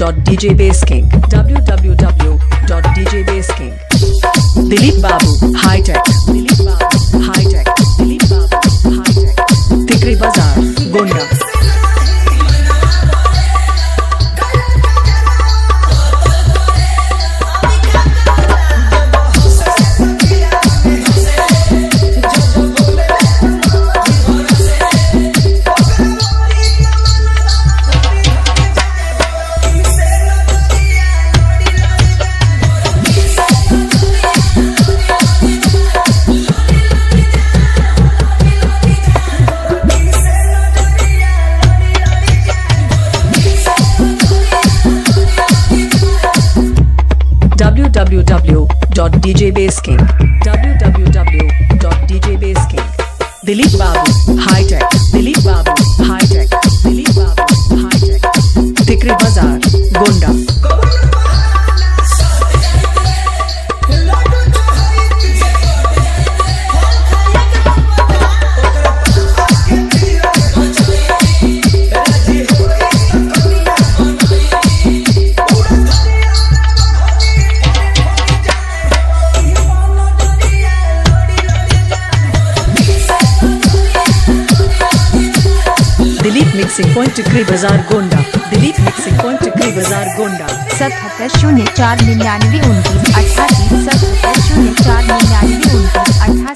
www.djbaseking. www.djbaseking. Dilip Babu, High Tech. Dilip Babu, High Tech. Dilip Babu, High Tech. Tikri Bazaar, Gonda. www.djbaseking. www.djbaseking. Dilip Babu, High Tech. Dilip Babu, High Tech. Dilip Babu, High Tech. Tikri Bazaar, Gonda. Dilip mixing point Tikri Bazaar Gonda. Dilip mixing point Tikri Bazaar Gonda. 7704992988 7704992988